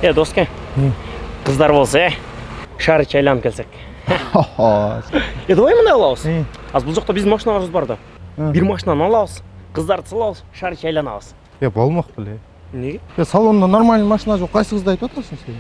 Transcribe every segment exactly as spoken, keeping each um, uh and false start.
Е, доске. Қыздар болса, е, шарыча айланып келсек. Е, давай мына алабыз. Аз бұл жақта біздің машиналарымыз бар да. Бір машинаны алабыз, қыздарды салабыз, шарыча айланабыз. Е, болмақ біле. Неге? Е, салонда нормальный машина жоқ, қайсы қызды айтып отырсың сен?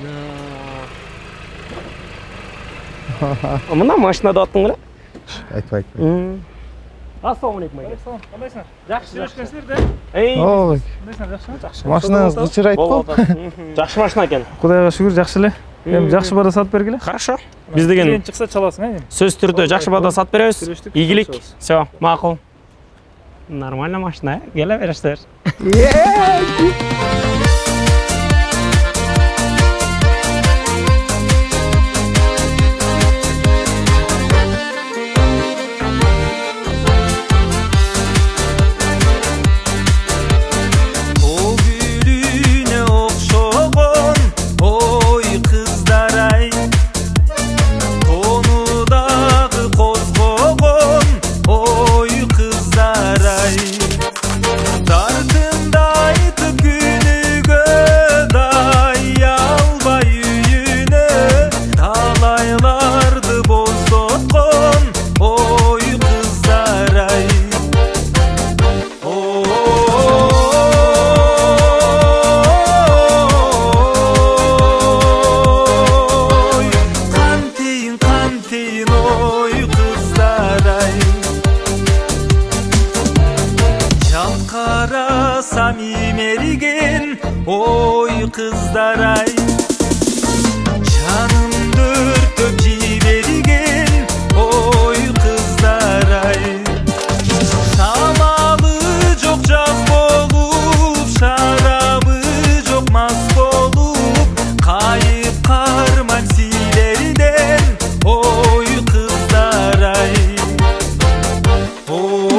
Мына машинада аттың ғыра? Айтпа, айтпа. Ассалаумалейкум. Алейкум. Қандайсыңар? Жақсы жүрсіңіздер де? Ей, ой. Қандайсыңар, жақсы ма? Жақсы. Машинаңыз ғычыр айтып. Жақсы машина екен. Құдайға шүкір, жақсы эле. Эми жақсы бада сатып бергиле. Хорошо. Біз деген Клиент шықса чаласың, а? сөз түрде жақсы бада сатып береміз. Көріштік, Игілік. көріштік. Все, мақұл. Нормально машина, келе бересіздер. Oy kızlar ay canım dürtüp cibergen oy kızlar ay samalı çok caz bolup şarabı çok mast bolup kayıp karman silerden oy kızlar ay oy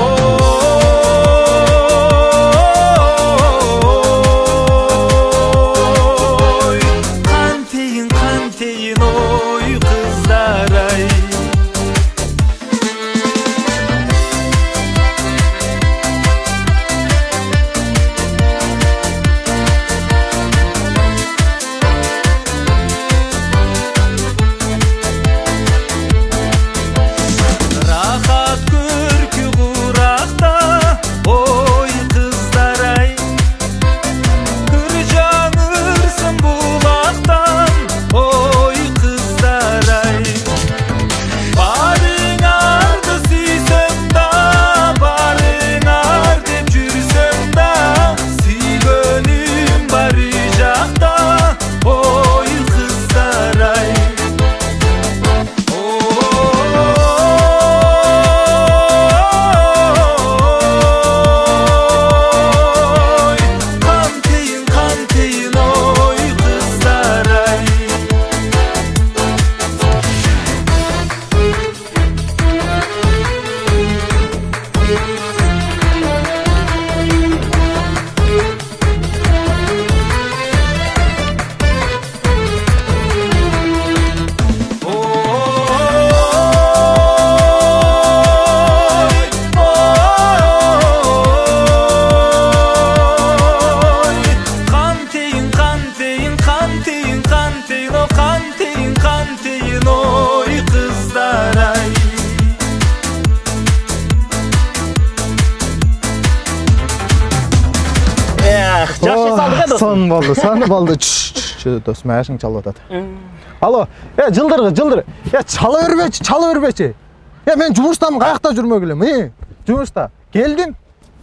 Сон болды, сон болды. Дос, мәшің çalып атады. Алло, е, жылдырғы, жылдыр. Е, чала өрбечі, чала өрбечі. Е, мен жұмыстамын, қаяқта жүрмей келем. Е, жұмыста. Келдім.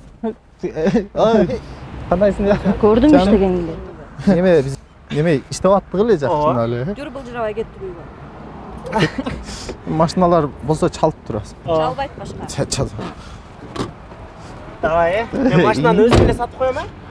Қандайсың, я? Көрдім іштегеніңді. Неме, біз, неме, істеп аттық еле жақшын әлі. Жүр бұл жырабай кетті бұйға. Машиналар болса çalып тұрасың. Çalбайт башқа. Чал. Давай, е. Мен машинаны өзім біле сатып қоям, ә?